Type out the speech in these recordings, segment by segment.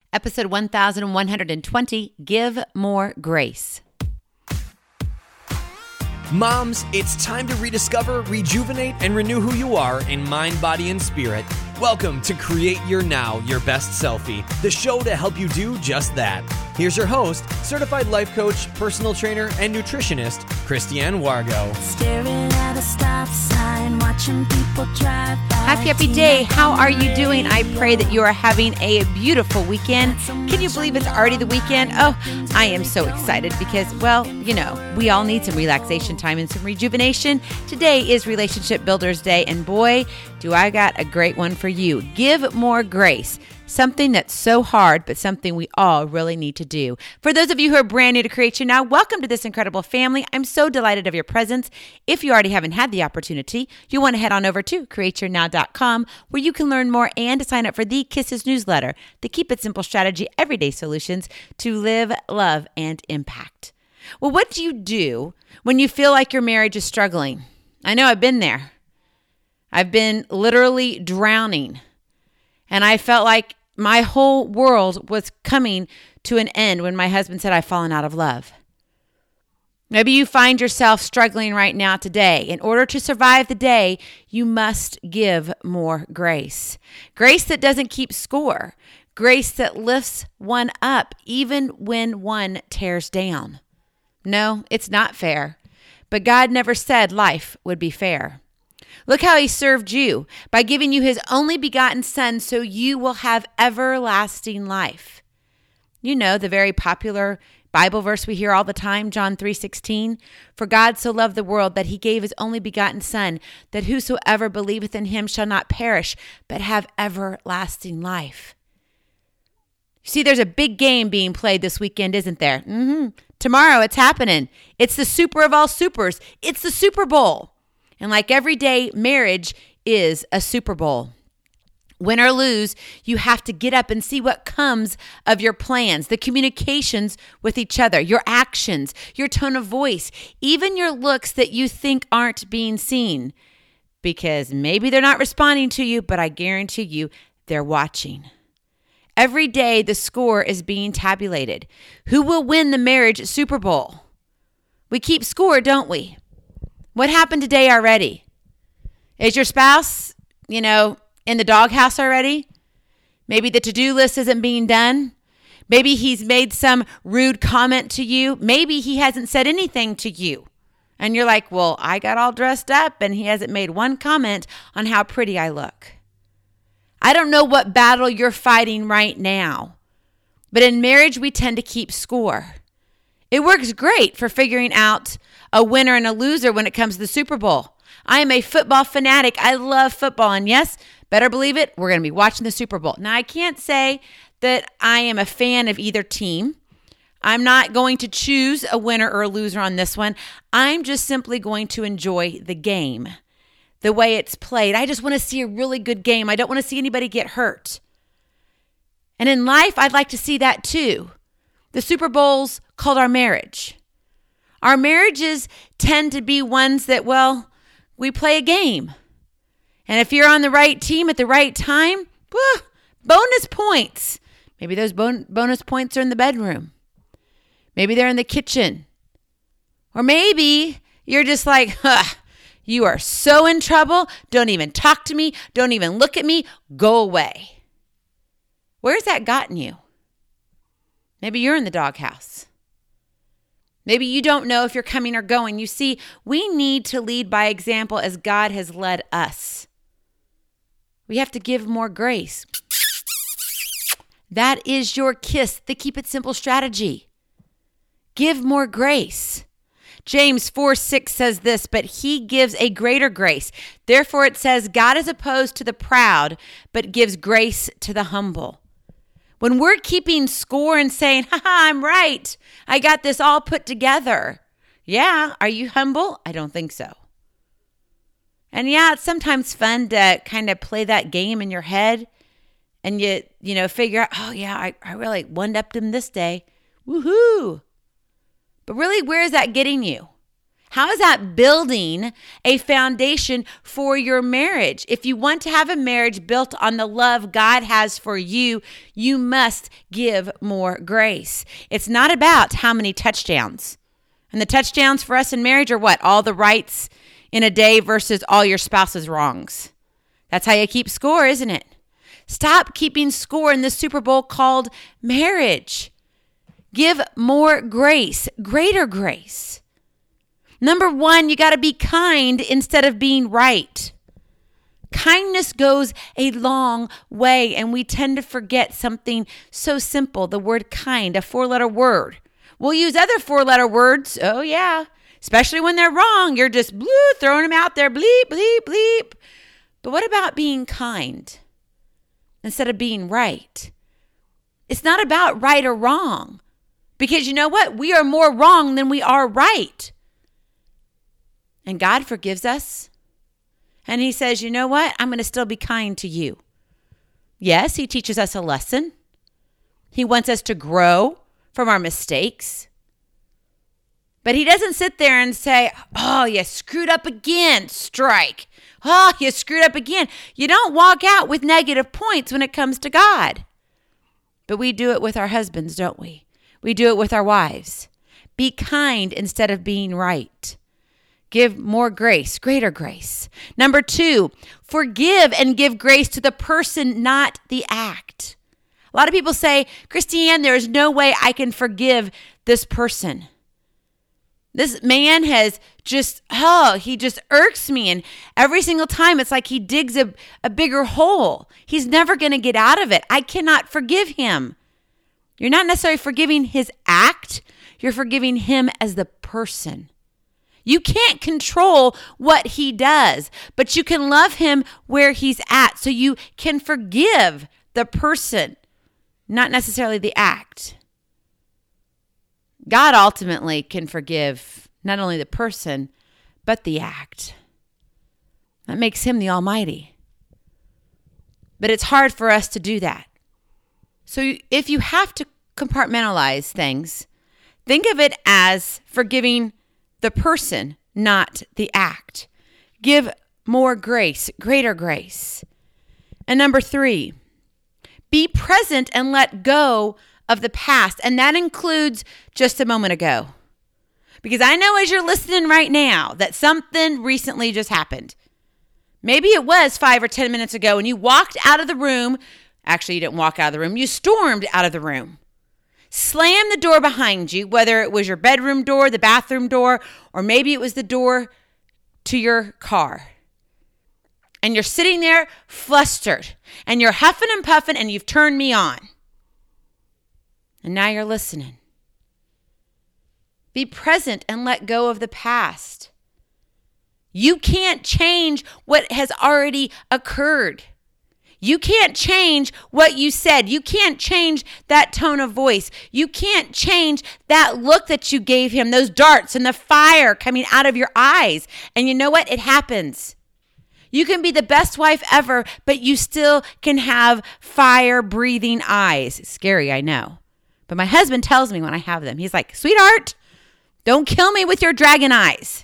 Episode 1120, Give More Grace. Moms, it's time to rediscover, rejuvenate, and renew who you are in mind, body, and spirit. Welcome to Create Your Now, Your Best Selfie, the show to help you do just that. Here's your host, certified life coach, personal trainer, and nutritionist, Christiane Wargo. Staring at a stop sign, watching people drive by. Happy day. How are you doing? I pray that you are having a beautiful weekend. Can you believe it's already the weekend? Oh, I am so excited because, well, you know, we all need some relaxation time and some rejuvenation. Today is Relationship Builders Day, and boy, do I got a great one for you. Give more grace. Something that's so hard, but something we all really need to do. For those of you who are brand new to Create Your Now, welcome to this incredible family. I'm so delighted of your presence. If you already haven't had the opportunity, you want to head on over to createyournow.com where you can learn more and to sign up for the Kisses newsletter, the Keep It Simple Strategy Everyday Solutions to live, love, and impact. Well, what do you do when you feel like your marriage is struggling? I know I've been there. I've been literally drowning, and I felt like my whole world was coming to an end when my husband said I've fallen out of love. Maybe you find yourself struggling right now today. In order to survive the day, you must give more grace. Grace that doesn't keep score. Grace that lifts one up even when one tears down. No, it's not fair. But God never said life would be fair. Look how he served you by giving you his only begotten son so you will have everlasting life. You know, the very popular Bible verse we hear all the time, John 3:16. For God so loved the world that he gave his only begotten son, that whosoever believeth in him shall not perish, but have everlasting life. See, there's a big game being played this weekend, isn't there? Tomorrow it's happening. It's the super of all supers. It's the Super Bowl. And like every day, marriage is a Super Bowl. Win or lose, you have to get up and see what comes of your plans, the communications with each other, your actions, your tone of voice, even your looks that you think aren't being seen. Because maybe they're not responding to you, but I guarantee you they're watching. Every day, the score is being tabulated. Who will win the marriage Super Bowl? We keep score, don't we? What happened today already? Is your spouse, in the doghouse already? Maybe the to-do list isn't being done. Maybe he's made some rude comment to you. Maybe he hasn't said anything to you. And you're like, well, I got all dressed up and he hasn't made one comment on how pretty I look. I don't know what battle you're fighting right now, but in marriage, we tend to keep score. It works great for figuring out a winner and a loser when it comes to the Super Bowl. I am a football fanatic. I love football. And yes, better believe it, we're going to be watching the Super Bowl. Now, I can't say that I am a fan of either team. I'm not going to choose a winner or a loser on this one. I'm just simply going to enjoy the game, the way it's played. I just want to see a really good game. I don't want to see anybody get hurt. And in life, I'd like to see that too. The Super Bowl's called our marriage. Our marriages tend to be ones that, we play a game. And if you're on the right team at the right time, bonus points. Maybe those bonus points are in the bedroom. Maybe they're in the kitchen. Or maybe you're just like, you are so in trouble. Don't even talk to me. Don't even look at me. Go away. Where's that gotten you? Maybe you're in the doghouse. Maybe you don't know if you're coming or going. You see, we need to lead by example as God has led us. We have to give more grace. That is your kiss, the Keep It Simple strategy. Give more grace. James 4:6 says this, but he gives a greater grace. Therefore it says, God is opposed to the proud, but gives grace to the humble. When we're keeping score and saying, I'm right, I got this all put together. Yeah, are you humble? I don't think so. And yeah, it's sometimes fun to kind of play that game in your head and you figure out, I really one-upped him this day. Woohoo! But really, where is that getting you? How is that building a foundation for your marriage? If you want to have a marriage built on the love God has for you, you must give more grace. It's not about how many touchdowns. And the touchdowns for us in marriage are what? All the rights in a day versus all your spouse's wrongs. That's how you keep score, isn't it? Stop keeping score in the Super Bowl called marriage. Give more grace, greater grace. Number 1, you got to be kind instead of being right. Kindness goes a long way, and we tend to forget something so simple, the word kind, a 4-letter word. We'll use other 4-letter words. Oh, yeah. Especially when they're wrong. You're just throwing them out there, bleep, bleep, bleep. But what about being kind instead of being right? It's not about right or wrong. Because you know what? We are more wrong than we are right. And God forgives us. And he says, you know what? I'm going to still be kind to you. Yes, he teaches us a lesson. He wants us to grow from our mistakes. But he doesn't sit there and say, oh, you screwed up again, strike. Oh, you screwed up again. You don't walk out with negative points when it comes to God. But we do it with our husbands, don't we? We do it with our wives. Be kind instead of being right. Give more grace, greater grace. Number 2, forgive and give grace to the person, not the act. A lot of people say, Christiane, there is no way I can forgive this person. This man has he just irks me. And every single time it's like he digs a bigger hole. He's never going to get out of it. I cannot forgive him. You're not necessarily forgiving his act. You're forgiving him as the person. You can't control what he does, but you can love him where he's at. So you can forgive the person, not necessarily the act. God ultimately can forgive not only the person, but the act. That makes him the Almighty. But it's hard for us to do that. So if you have to compartmentalize things, think of it as forgiving the person, not the act. Give more grace, greater grace. And number 3, be present and let go of the past. And that includes just a moment ago. Because I know as you're listening right now that something recently just happened. Maybe it was 5 or 10 minutes ago and you walked out of the room. Actually, you didn't walk out of the room. You stormed out of the room. Slammed the door behind you, whether it was your bedroom door, the bathroom door, or maybe it was the door to your car. And you're sitting there flustered. And you're huffing and puffing and you've turned me on. And now you're listening. Be present and let go of the past. You can't change what has already occurred. You can't change what you said. You can't change that tone of voice. You can't change that look that you gave him, those darts and the fire coming out of your eyes. And you know what? It happens. You can be the best wife ever, but you still can have fire-breathing eyes. It's scary, I know. But my husband tells me when I have them, he's like, sweetheart, don't kill me with your dragon eyes.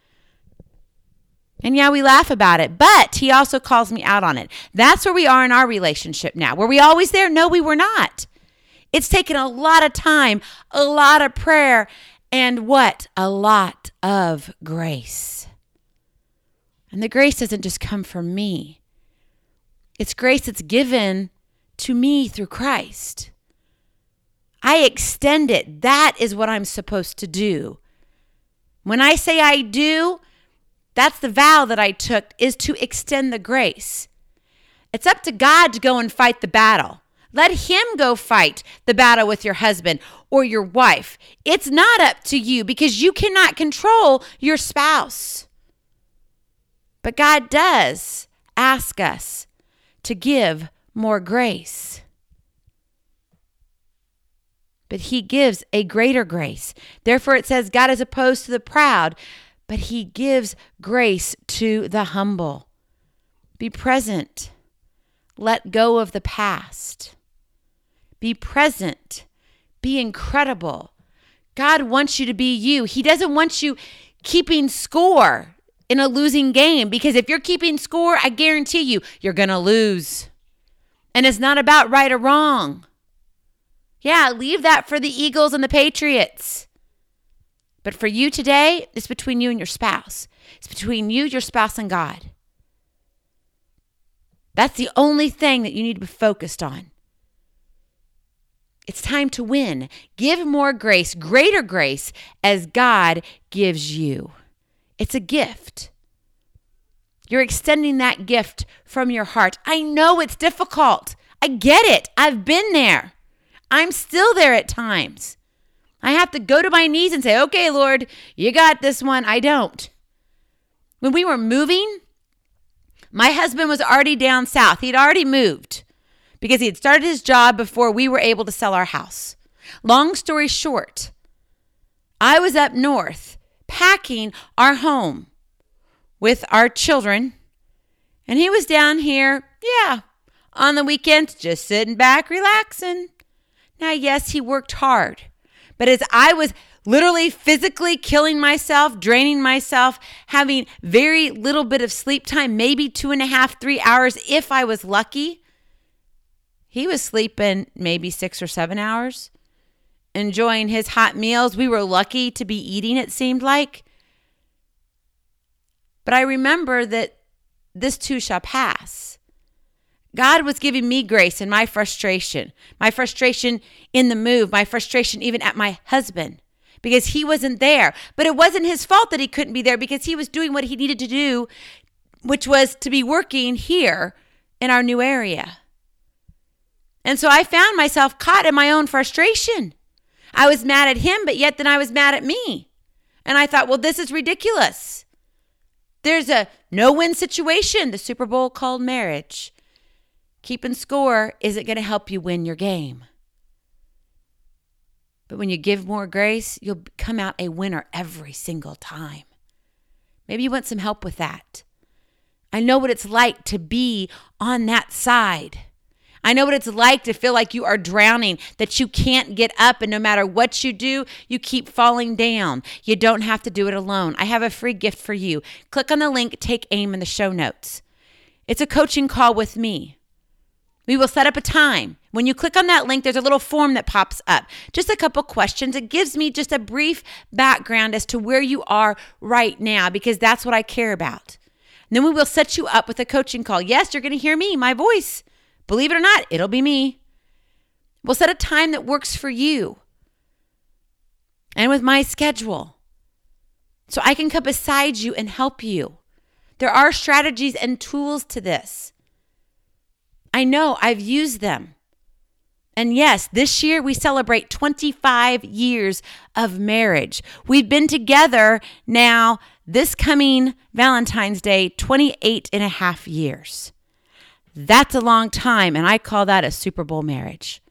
And yeah, we laugh about it, but he also calls me out on it. That's where we are in our relationship now. Were we always there? No, we were not. It's taken a lot of time, a lot of prayer, and what? A lot of grace. And the grace doesn't just come from me. It's grace that's given to me through Christ. I extend it. That is what I'm supposed to do. When I say I do, that's the vow that I took, is to extend the grace. It's up to God to go and fight the battle. Let him go fight the battle with your husband or your wife. It's not up to you because you cannot control your spouse. But God does ask us to give more grace. But he gives a greater grace. Therefore, it says God is opposed to the proud, but he gives grace to the humble. Be present. Let go of the past. Be present. Be incredible. God wants you to be you. He doesn't want you keeping score in a losing game, because if you're keeping score, I guarantee you, you're going to lose. And it's not about right or wrong. Yeah, leave that for the Eagles and the Patriots. But for you today, it's between you and your spouse. It's between you, your spouse, and God. That's the only thing that you need to be focused on. It's time to win. Give more grace, greater grace, as God gives you. It's a gift. You're extending that gift from your heart. I know it's difficult. I get it. I've been there. I'm still there at times. I have to go to my knees and say, okay, Lord, you got this one. I don't. When we were moving, my husband was already down south. He'd already moved because he had started his job before we were able to sell our house. Long story short, I was up north packing our home with our children, and he was down here, on the weekends, just sitting back, relaxing. Now, yes, he worked hard, but as I was literally physically killing myself, draining myself, having very little bit of sleep time, maybe 2.5, 3 hours if I was lucky, he was sleeping maybe 6 or 7 hours, enjoying his hot meals. We were lucky to be eating, it seemed like. But I remember that this too shall pass. God was giving me grace in my frustration in the move, my frustration even at my husband, because he wasn't there. But it wasn't his fault that he couldn't be there, because he was doing what he needed to do, which was to be working here in our new area. And so I found myself caught in my own frustration. I was mad at him, but yet then I was mad at me. And I thought, well, this is ridiculous. There's a no-win situation, the Super Bowl called marriage. Keeping score isn't going to help you win your game. But when you give more grace, you'll come out a winner every single time. Maybe you want some help with that. I know what it's like to be on that side. I know what it's like to feel like you are drowning, that you can't get up, and no matter what you do, you keep falling down. You don't have to do it alone. I have a free gift for you. Click on the link, Take Aim, in the show notes. It's a coaching call with me. We will set up a time. When you click on that link, there's a little form that pops up. Just a couple questions. It gives me just a brief background as to where you are right now, because that's what I care about. And then we will set you up with a coaching call. Yes, you're going to hear me, my voice. Believe it or not, it'll be me. We'll set a time that works for you and with my schedule, so I can come beside you and help you. There are strategies and tools to this. I know, I've used them. And yes, this year we celebrate 25 years of marriage. We've been together now, this coming Valentine's Day, 28 and a half years. That's a long time, and I call that a Super Bowl marriage.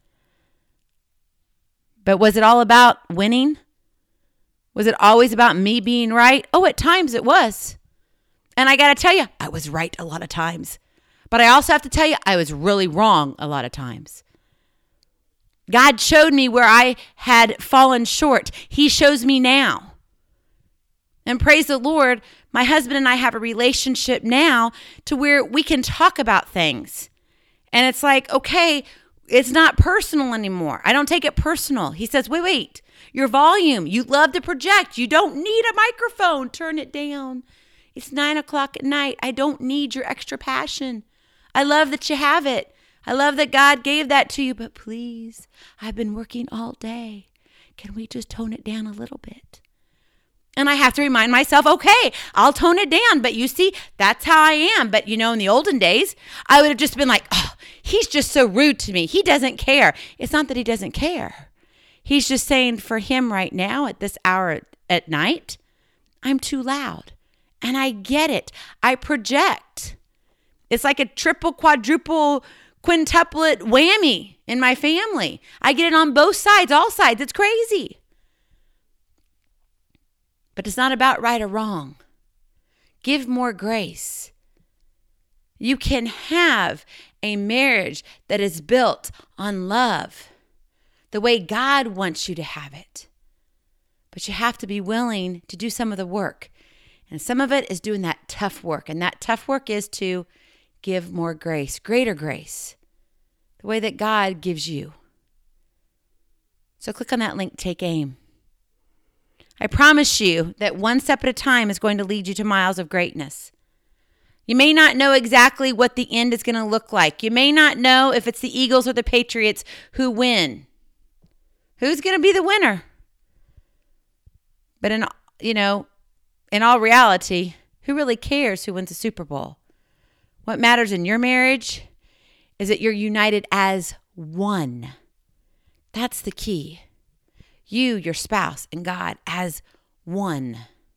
But was it all about winning? Was it always about me being right? Oh, at times it was. And I got to tell you, I was right a lot of times. But I also have to tell you, I was really wrong a lot of times. God showed me where I had fallen short. He shows me now. And praise the Lord, my husband and I have a relationship now to where we can talk about things. And it's like, okay, it's not personal anymore. I don't take it personal. He says, wait, your volume, you love to project. You don't need a microphone. Turn it down. It's 9:00 at night. I don't need your extra passion. I love that you have it. I love that God gave that to you, but please, I've been working all day. Can we just tone it down a little bit? And I have to remind myself, okay, I'll tone it down. But you see, that's how I am. But in the olden days, I would have just been like, oh, he's just so rude to me. He doesn't care. It's not that he doesn't care. He's just saying for him right now at this hour at night, I'm too loud. And I get it. I project. It's like a triple, quadruple, quintuplet whammy in my family. I get it on both sides, all sides. It's crazy. But it's not about right or wrong. Give more grace. You can have a marriage that is built on love, the way God wants you to have it. But you have to be willing to do some of the work. And some of it is doing that tough work. And that tough work is to give more grace, greater grace, the way that God gives you. So click on that link, Take Aim. I promise you that one step at a time is going to lead you to miles of greatness. You may not know exactly what the end is going to look like. You may not know if it's the Eagles or the Patriots who win. Who's going to be the winner? But in all reality, who really cares who wins the Super Bowl? What matters in your marriage is that you're united as one. That's the key. You, your spouse, and God as one.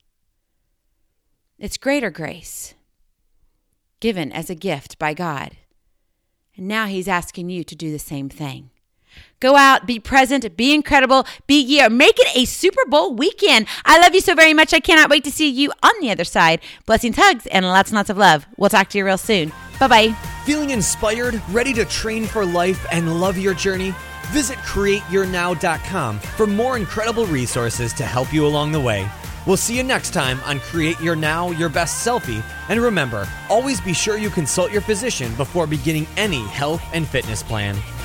It's greater grace, given as a gift by God. And now he's asking you to do the same thing. Go out, be present, be incredible, be ye. Make it a Super Bowl weekend. I love you so very much. I cannot wait to see you on the other side. Blessings, hugs, and lots and lots of love. We'll talk to you real soon. Bye-bye. Feeling inspired, ready to train for life, and love your journey? Visit CreateYourNow.com for more incredible resources to help you along the way. We'll see you next time on Create Your Now, Your Best Selfie. And remember, always be sure you consult your physician before beginning any health and fitness plan.